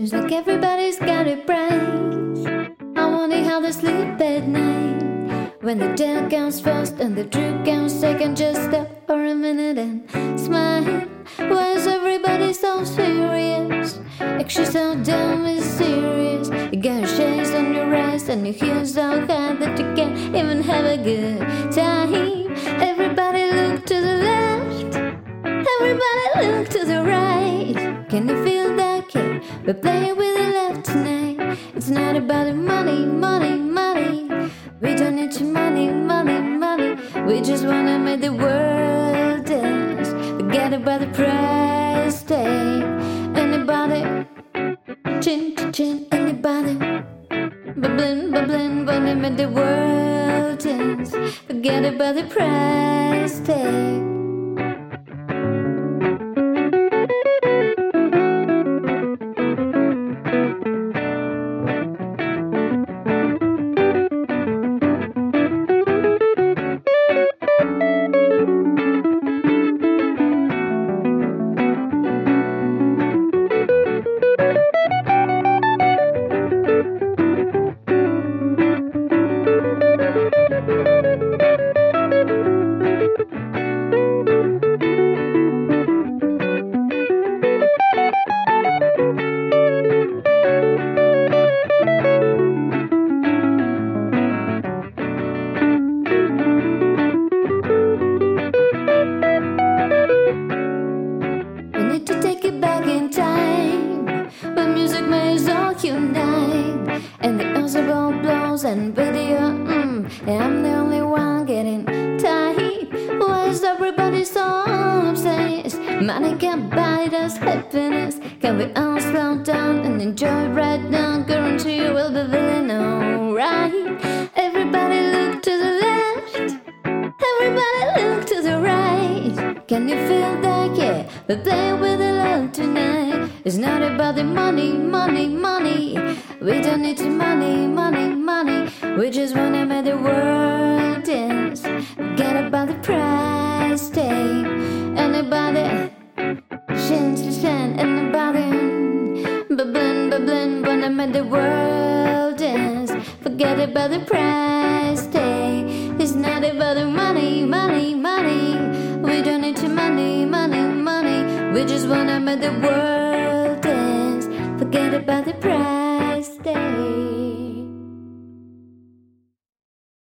Seems like everybody's got a price. I wonder how they sleep at night. When the dead comes first and the truth comes second, just stop for a minute and smile. Why is everybody so serious? Actually so damn mysterious. You got shades on your eyes and your heels so high that you can't even have a good time. Everybody look to the left, everybody look to the right. Can you feel that kid? We're playing with the left tonight. It's not about the money, money, money. We don't need your money, money, money. We just wanna make the world dance. Forget about the price tag. Anybody? Chin to chin, anybody? Bubbling, bubbling, wanna make the world dance. Forget about the price tag. To take it back in time, when music makes all unite, and the ensemble blows and video, and I'm the only one getting tight. Why is everybody so obsessed? Money can't buy us happiness. Can we all slow down and enjoy right now? Guarantee you will be feeling alright. Everybody look to the left, everybody look to the right. Can you feel that? Yeah, we're playing with the love tonight. It's not about the money, money, money. We don't need your money, money, money. We just wanna make the world dance. Forget about the price tag. Anybody? Shin to shin, anybody? Bubbling, bubbling, wanna make the world dance. Forget about the price tag. It's not about the money, money, money. We don't need your money, money, money. We just wanna make the world dance. Forget about the price.